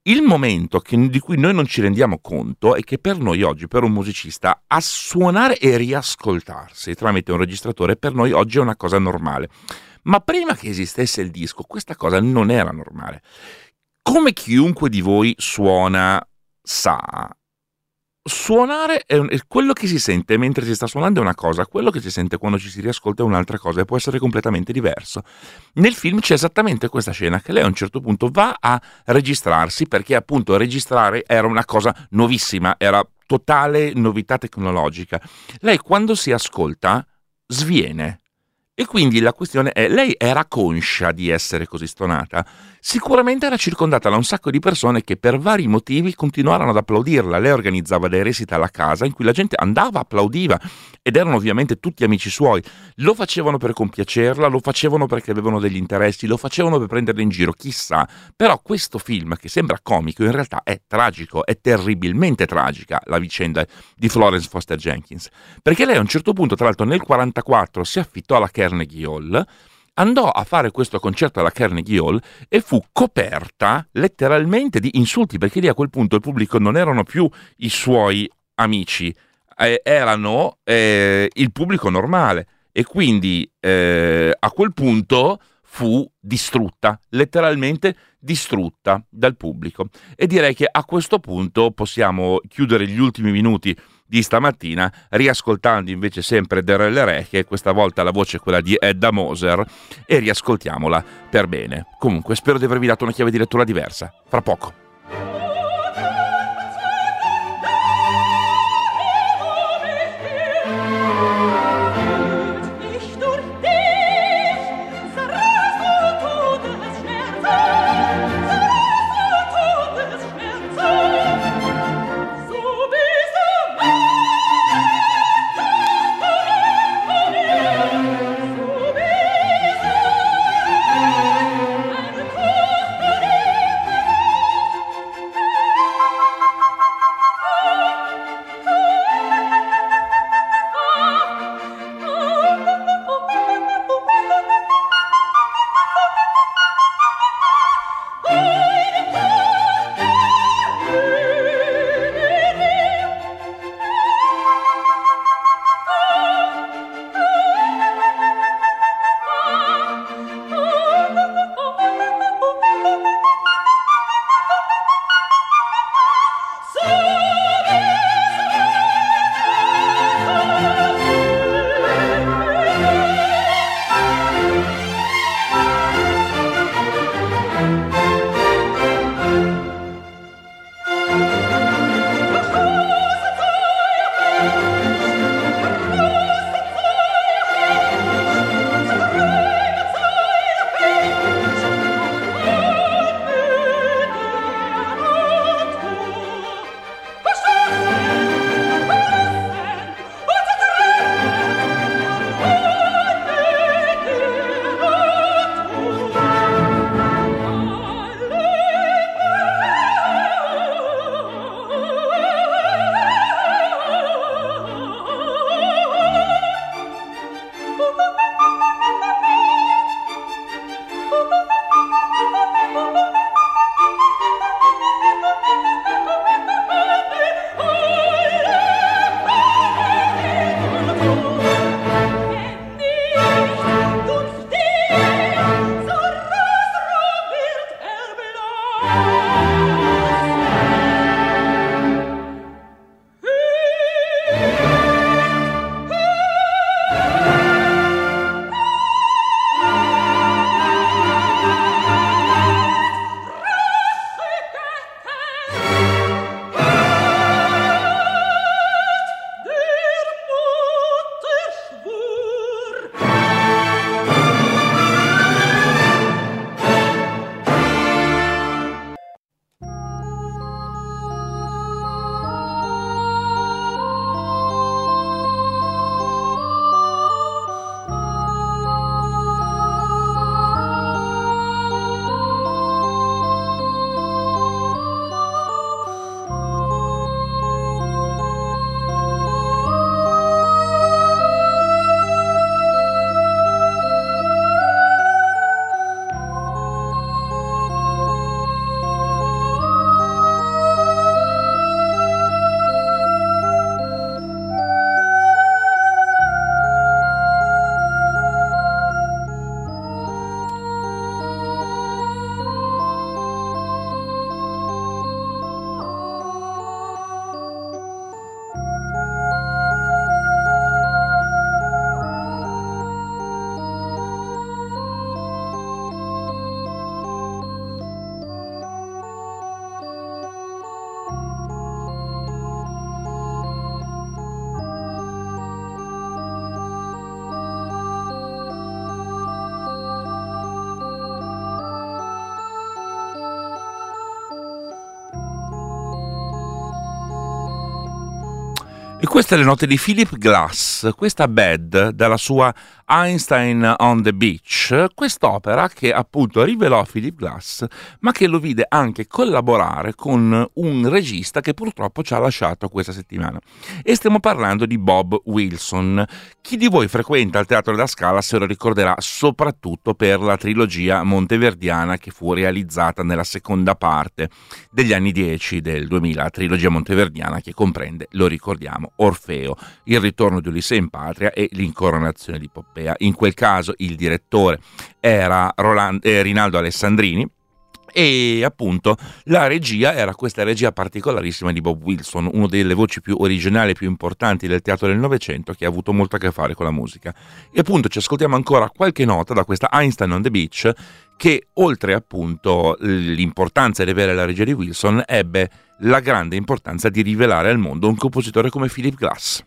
Il momento che, di cui noi non ci rendiamo conto è che per noi oggi, per un musicista, a suonare e riascoltarsi tramite un registratore per noi oggi è una cosa normale. Ma prima che esistesse il disco, questa cosa non era normale. Come chiunque di voi suona sa, suonare è, un, è quello che si sente mentre si sta suonando è una cosa, quello che si sente quando ci si riascolta è un'altra cosa e può essere completamente diverso. Nel film c'è esattamente questa scena che lei a un certo punto va a registrarsi perché appunto registrare era una cosa nuovissima, era totale novità tecnologica. Lei quando si ascolta sviene. E quindi la questione è, lei era conscia di essere così stonata? Sicuramente era circondata da un sacco di persone che per vari motivi continuarono ad applaudirla. Lei organizzava dei recital alla casa in cui la gente andava, applaudiva, ed erano ovviamente tutti amici suoi. Lo facevano per compiacerla, lo facevano perché avevano degli interessi, lo facevano per prenderla in giro, chissà. Però questo film, che sembra comico, in realtà è tragico, è terribilmente tragica la vicenda di Florence Foster Jenkins. Perché lei a un certo punto, tra l'altro nel quarantaquattro, si affittò alla Carnegie Hall, andò a fare questo concerto alla Carnegie Hall e fu coperta letteralmente di insulti, perché lì a quel punto il pubblico non erano più i suoi amici, eh, erano eh, il pubblico normale, e quindi eh, a quel punto fu distrutta, letteralmente distrutta dal pubblico. E direi che a questo punto possiamo chiudere gli ultimi minuti di stamattina riascoltando invece sempre Der Reche, questa volta la voce è quella di Edda Moser, e riascoltiamola per bene. Comunque spero di avervi dato una chiave di lettura diversa. Fra poco. E queste le note di Philip Glass, questa Bad dalla sua Einstein on the Beach, quest'opera che appunto rivelò Philip Glass, ma che lo vide anche collaborare con un regista che purtroppo ci ha lasciato questa settimana. E stiamo parlando di Bob Wilson. Chi di voi frequenta il Teatro della Scala se lo ricorderà soprattutto per la trilogia monteverdiana che fu realizzata nella seconda parte degli anni dieci del duemila, trilogia monteverdiana che comprende, lo ricordiamo, Orfeo, il ritorno di Ulisse in patria e l'incoronazione di Poppea. In quel caso il direttore era Roland, eh, Rinaldo Alessandrini e appunto la regia era questa regia particolarissima di Bob Wilson, una delle voci più originali e più importanti del teatro del Novecento, che ha avuto molto a che fare con la musica. E appunto ci ascoltiamo ancora qualche nota da questa Einstein on the Beach che, oltre appunto l'importanza di avere la regia di Wilson, ebbe la grande importanza di rivelare al mondo un compositore come Philip Glass.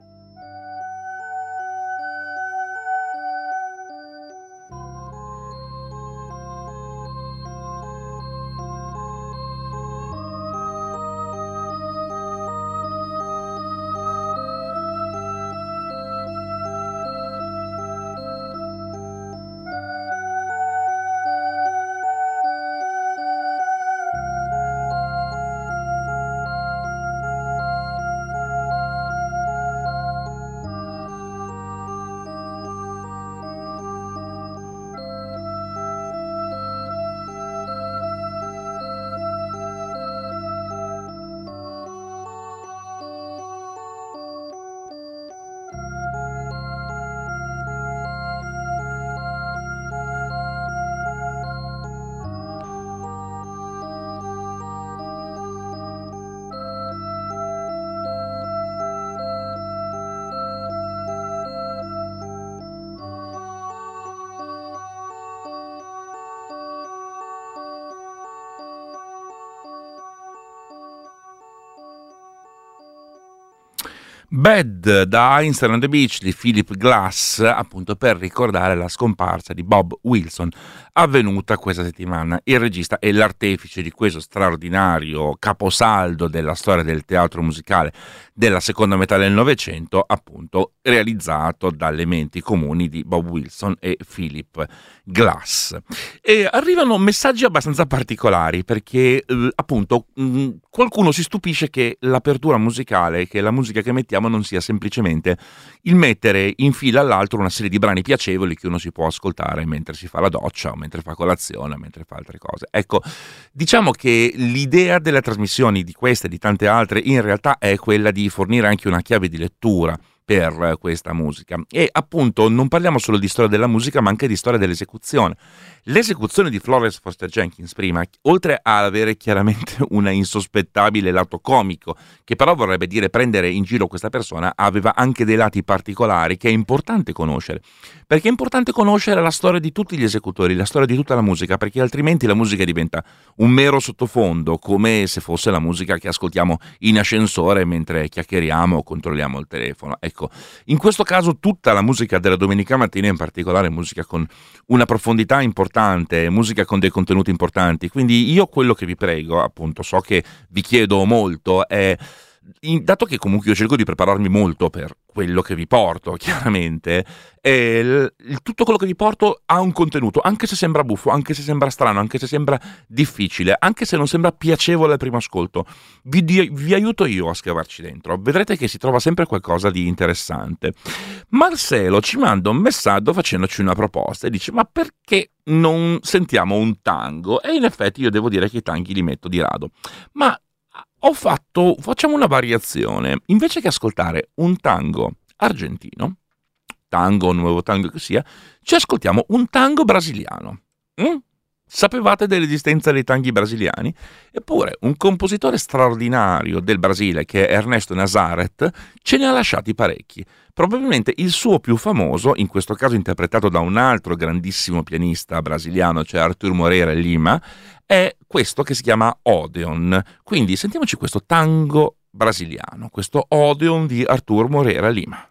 Bad da Einstein on the Beach di Philip Glass, appunto per ricordare la scomparsa di Bob Wilson avvenuta questa settimana. Il regista e l'artefice di questo straordinario caposaldo della storia del teatro musicale della seconda metà del Novecento, appunto realizzato dalle menti comuni di Bob Wilson e Philip Glass. E arrivano messaggi abbastanza particolari perché eh, appunto mh, qualcuno si stupisce che l'apertura musicale, che la musica che mettiamo non sia semplicemente il mettere in fila all'altro una serie di brani piacevoli che uno si può ascoltare mentre si fa la doccia o mentre fa colazione o mentre fa altre cose. Ecco, diciamo che l'idea delle trasmissioni di queste e di tante altre in realtà è quella di fornire anche una chiave di lettura per questa musica. E appunto non parliamo solo di storia della musica, ma anche di storia dell'esecuzione. L'esecuzione di Florence Foster Jenkins prima, oltre a avere chiaramente una insospettabile lato comico, che però vorrebbe dire prendere in giro questa persona, aveva anche dei lati particolari che è importante conoscere. Perché è importante conoscere la storia di tutti gli esecutori, la storia di tutta la musica, perché altrimenti la musica diventa un mero sottofondo, come se fosse la musica che ascoltiamo in ascensore mentre chiacchieriamo o controlliamo il telefono. Ecco, in questo caso tutta la musica della domenica mattina, in particolare musica con una profondità importante, musica con dei contenuti importanti. Quindi io quello che vi prego, appunto, so che vi chiedo molto, è, in, dato che comunque io cerco di prepararmi molto per quello che vi porto, chiaramente, e il, il, tutto quello che vi porto ha un contenuto, anche se sembra buffo, anche se sembra strano, anche se sembra difficile, anche se non sembra piacevole al primo ascolto. Vi, vi aiuto io a scavarci dentro, vedrete che si trova sempre qualcosa di interessante. Marcelo ci manda un messaggio facendoci una proposta e dice: ma perché non sentiamo un tango? E in effetti io devo dire che i tanghi li metto di rado, ma ho fatto, facciamo una variazione, invece che ascoltare un tango argentino, tango, nuovo tango che sia, ci ascoltiamo un tango brasiliano. Mm? Sapevate dell'esistenza dei tanghi brasiliani? Eppure un compositore straordinario del Brasile, che è Ernesto Nazareth, ce ne ha lasciati parecchi. Probabilmente il suo più famoso, in questo caso interpretato da un altro grandissimo pianista brasiliano, cioè Artur Moreira Lima, è questo che si chiama Odeon. Quindi sentiamoci questo tango brasiliano, questo Odeon di Artur Moreira Lima.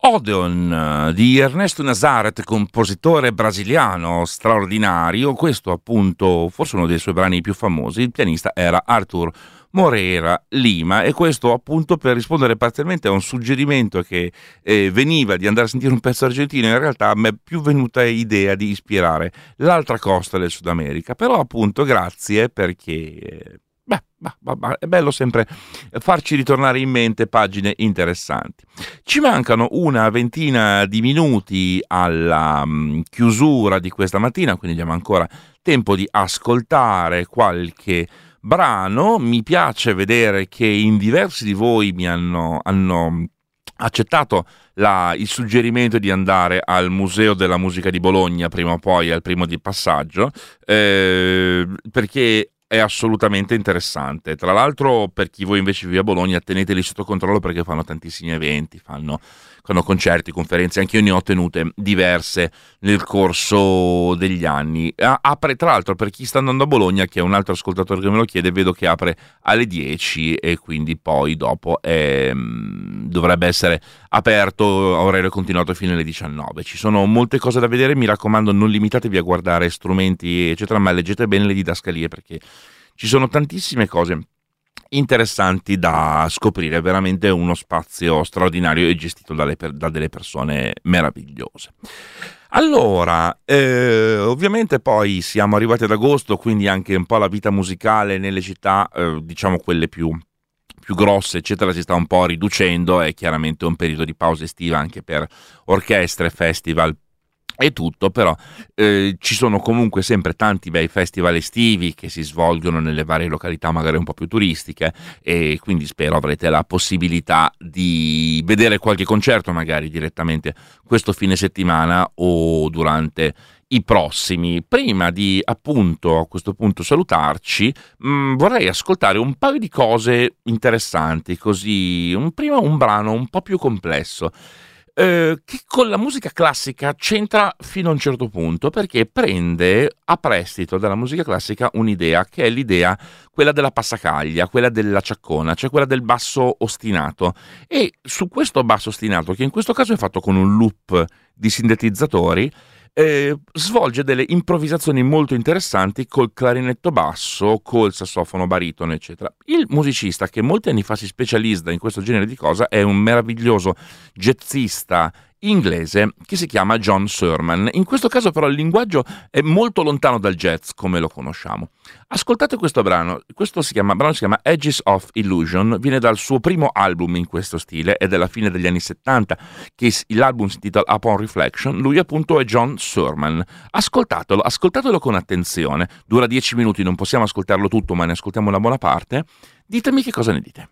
Odeon di Ernesto Nazareth, compositore brasiliano straordinario. Questo appunto forse uno dei suoi brani più famosi. Il pianista era Arthur Moreira Lima, e questo appunto per rispondere parzialmente a un suggerimento che eh, veniva di andare a sentire un pezzo argentino. In realtà a me è più venuta idea di ispirare l'altra costa del Sud America, però appunto grazie, perché eh, beh, bah, bah, bah, è bello sempre farci ritornare in mente pagine interessanti. Ci mancano una ventina di minuti alla um, chiusura di questa mattina, quindi abbiamo ancora tempo di ascoltare qualche brano. Mi piace vedere che in diversi di voi mi hanno, hanno accettato la, il suggerimento di andare al Museo della Musica di Bologna prima o poi, al primo di passaggio, eh, perché è assolutamente interessante. Tra l'altro, per chi voi invece vive a Bologna, teneteli sotto controllo perché fanno tantissimi eventi, fanno, fanno concerti, conferenze. Anche io ne ho tenute diverse nel corso degli anni. A- apre, tra l'altro, per chi sta andando a Bologna, che è un altro ascoltatore che me lo chiede, vedo che apre alle dieci e quindi poi dopo è, dovrebbe essere aperto a orario continuato fino alle diciannove. Ci sono molte cose da vedere, mi raccomando, non limitatevi a guardare strumenti eccetera, ma leggete bene le didascalie, perché ci sono tantissime cose interessanti da scoprire. È veramente uno spazio straordinario e gestito dalle per, da delle persone meravigliose. Allora, eh, ovviamente poi siamo arrivati ad agosto, quindi anche un po' la vita musicale nelle città, eh, diciamo quelle più più grosse eccetera, si sta un po' riducendo. È chiaramente un periodo di pausa estiva anche per orchestre, festival e tutto, però eh, ci sono comunque sempre tanti bei festival estivi che si svolgono nelle varie località magari un po' più turistiche, e quindi spero avrete la possibilità di vedere qualche concerto magari direttamente questo fine settimana o durante i prossimi. Prima di appunto a questo punto salutarci, mh, vorrei ascoltare un paio di cose interessanti, così un, prima un brano un po' più complesso, eh, che con la musica classica c'entra fino a un certo punto, perché prende a prestito dalla musica classica un'idea che è l'idea quella della passacaglia, quella della ciaccona, cioè quella del basso ostinato. E su questo basso ostinato, che in questo caso è fatto con un loop di sintetizzatori, eh, svolge delle improvvisazioni molto interessanti col clarinetto basso, col sassofono baritono eccetera. Il musicista che molti anni fa si specializza in questo genere di cosa è un meraviglioso jazzista inglese che si chiama John Surman. In questo caso però il linguaggio è molto lontano dal jazz come lo conosciamo. Ascoltate questo brano, questo si chiama, brano si chiama Edges of Illusion, viene dal suo primo album in questo stile, è della fine degli anni settanta, che l'album si intitola Upon Reflection. Lui appunto è John Surman. Ascoltatelo, ascoltatelo con attenzione, dura dieci minuti, non possiamo ascoltarlo tutto ma ne ascoltiamo una buona parte. Ditemi che cosa ne dite.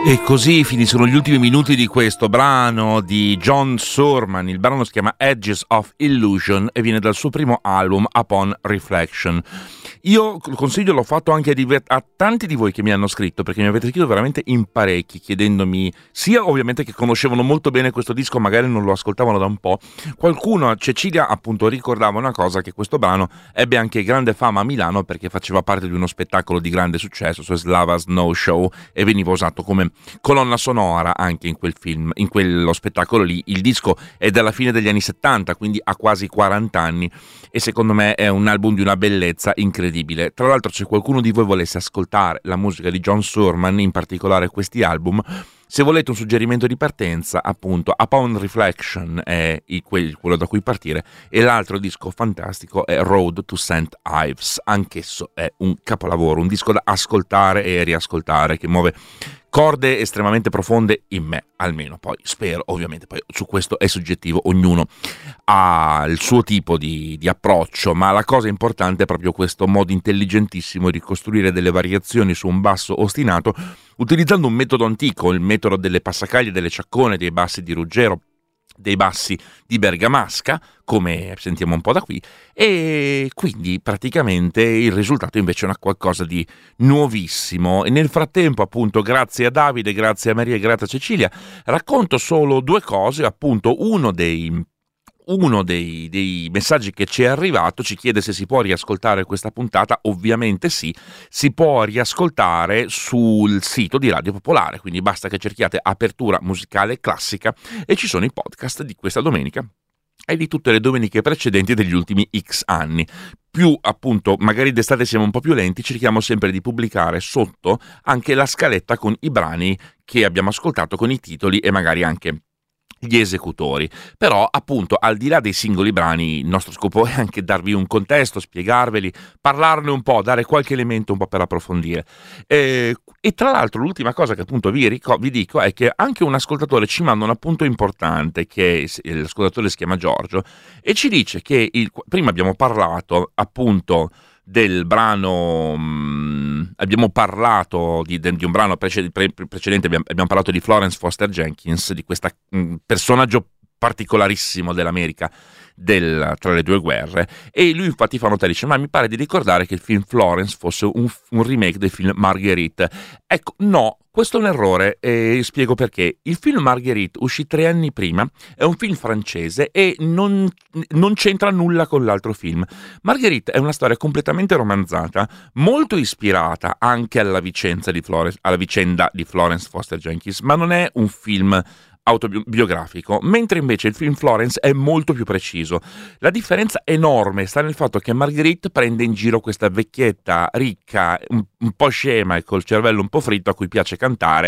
E così finiscono gli ultimi minuti di questo brano di John Surman. Il brano si chiama Edges of Illusion e viene dal suo primo album Upon Reflection. Io il consiglio l'ho fatto anche a, diver- a tanti di voi che mi hanno scritto, perché mi avete scritto veramente in parecchi chiedendomi, sia ovviamente che conoscevano molto bene questo disco, magari non lo ascoltavano da un po'. Qualcuno, Cecilia appunto, ricordava una cosa, che questo brano ebbe anche grande fama a Milano perché faceva parte di uno spettacolo di grande successo, cioè Slava Snow Show, e veniva usato come colonna sonora anche in quel film, in quello spettacolo lì. Il disco è della fine degli anni settanta, quindi ha quasi quaranta anni, e secondo me è un album di una bellezza incredibile. Tra l'altro, se qualcuno di voi volesse ascoltare la musica di John Surman, in particolare questi album, se volete un suggerimento di partenza, appunto Upon Reflection è il, quello da cui partire, e l'altro disco fantastico è Road to Saint Ives. Anch'esso è un capolavoro, un disco da ascoltare e riascoltare, che muove corde estremamente profonde in me, almeno. Poi spero, ovviamente, poi su questo è soggettivo, ognuno ha il suo tipo di, di approccio, ma la cosa importante è proprio questo modo intelligentissimo di costruire delle variazioni su un basso ostinato, utilizzando un metodo antico, il metodo delle passacaglie, delle ciaccone, dei bassi di Ruggero, dei bassi di Bergamasca, come sentiamo un po' da qui, e quindi praticamente il risultato invece è una qualcosa di nuovissimo. E nel frattempo, appunto, grazie a Davide, grazie a Maria e grazie a Cecilia, racconto solo due cose. Appunto, uno dei Uno dei, dei messaggi che ci è arrivato ci chiede se si può riascoltare questa puntata. Ovviamente sì, si può riascoltare sul sito di Radio Popolare, quindi basta che cerchiate Apertura Musicale Classica e ci sono i podcast di questa domenica e di tutte le domeniche precedenti degli ultimi X anni. Più, appunto, magari d'estate siamo un po' più lenti, cerchiamo sempre di pubblicare sotto anche la scaletta con i brani che abbiamo ascoltato, con i titoli e magari anche gli esecutori. Però, appunto, al di là dei singoli brani, il nostro scopo è anche darvi un contesto, spiegarveli, parlarne un po', dare qualche elemento un po' per approfondire. E, e tra l'altro l'ultima cosa che appunto vi, ric- vi dico è che anche un ascoltatore ci manda un appunto importante, che l'ascoltatore si chiama Giorgio, e ci dice che il, prima abbiamo parlato appunto del brano, mh, abbiamo parlato di, di un brano preced- pre- precedente, abbiamo, abbiamo parlato di Florence Foster Jenkins, di questo personaggio particolarissimo dell'America del, tra le due guerre, e lui infatti fa notare, dice: ma mi pare di ricordare che il film Florence fosse un, un remake del film Marguerite. Ecco, no, questo è un errore, e spiego perché. Il film Marguerite uscì tre anni prima, è un film francese e non, non c'entra nulla con l'altro film. Marguerite è una storia completamente romanzata, molto ispirata anche alla vicenda di Florence, alla vicenda di Florence Foster Jenkins, ma non è un film autobiografico, mentre invece il film Florence è molto più preciso. La differenza enorme sta nel fatto che Marguerite prende in giro questa vecchietta ricca, un, un po' scema e col cervello un po' fritto, a cui piace cantare,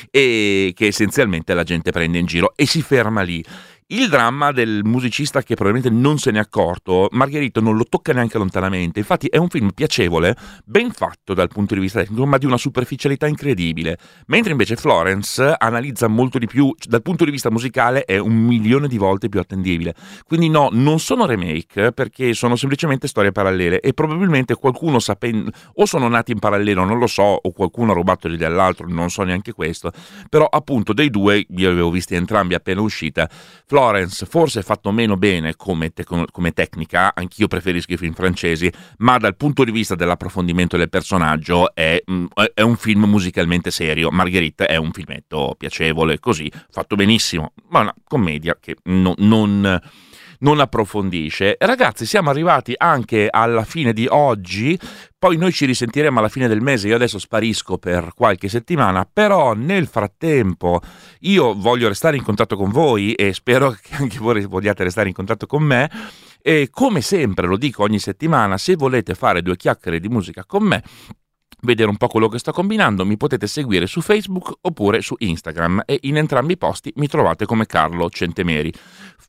e che essenzialmente la gente prende in giro, e si ferma lì. Il dramma del musicista che probabilmente non se n'è accorto, Margherita non lo tocca neanche lontanamente. Infatti è un film piacevole, ben fatto dal punto di vista tecnico, ma di una superficialità incredibile. Mentre invece Florence analizza molto di più, dal punto di vista musicale è un milione di volte più attendibile. Quindi no, non sono remake, perché sono semplicemente storie parallele, e probabilmente qualcuno sapendo, o sono nati in parallelo, non lo so, o qualcuno ha rubato l'idea all'altro, non so neanche questo. Però appunto dei due, io li avevo visti entrambi appena uscita. Florence forse è fatto meno bene come, te- come tecnica, anch'io preferisco i film francesi, ma dal punto di vista dell'approfondimento del personaggio è, è un film musicalmente serio. Marguerite è un filmetto piacevole, così, fatto benissimo, ma una commedia che no, non... non approfondisce. Ragazzi, siamo arrivati anche alla fine di oggi, poi noi ci risentiremo alla fine del mese. Io adesso sparisco per qualche settimana, però nel frattempo io voglio restare in contatto con voi e spero che anche voi vogliate restare in contatto con me, e come sempre lo dico ogni settimana, se volete fare due chiacchiere di musica con me, vedere un po' quello che sto combinando, mi potete seguire su Facebook oppure su Instagram, e in entrambi i posti mi trovate come Carlo Centemeri.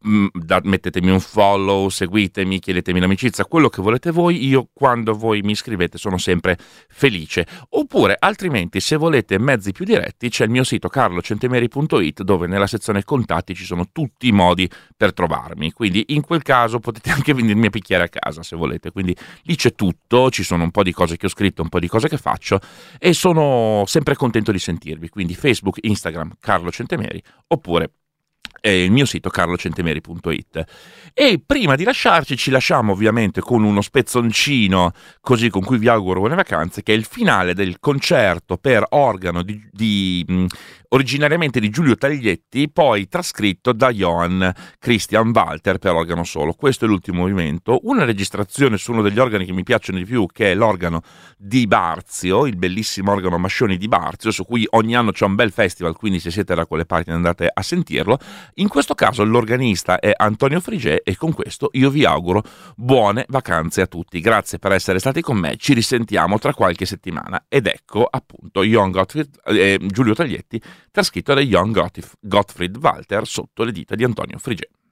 mh, da, mettetemi un follow, seguitemi, chiedetemi l'amicizia, quello che volete voi. Io quando voi mi scrivete sono sempre felice. Oppure altrimenti, se volete mezzi più diretti, c'è il mio sito carlo centemeri punto it, dove nella sezione contatti ci sono tutti i modi per trovarmi, quindi in quel caso potete anche venirmi a picchiare a casa se volete, quindi lì c'è tutto, ci sono un po' di cose che ho scritto, un po' di cose che faccio e sono sempre contento di sentirvi, quindi Facebook, Instagram, Carlo Centemeri, oppure eh, il mio sito carlo centemeri punto it. E prima di lasciarci ci lasciamo ovviamente con uno spezzoncino così con cui vi auguro buone vacanze, che è il finale del concerto per organo di, di mh, originariamente di Giulio Taglietti, poi trascritto da Johann Christian Walter per organo solo. Questo è l'ultimo movimento, una registrazione su uno degli organi che mi piacciono di più, che è l'organo di Barzio, il bellissimo organo Mascioni di Barzio, su cui ogni anno c'è un bel festival, quindi se siete da quelle parti andate a sentirlo. In questo caso l'organista è Antonio Frigè e con questo io vi auguro buone vacanze a tutti. Grazie per essere stati con me, ci risentiamo tra qualche settimana. Ed ecco appunto Johann Gottfried, eh, Giulio Taglietti, trascritto da Johann Gottfried Walter sotto le dita di Antonio Frigè.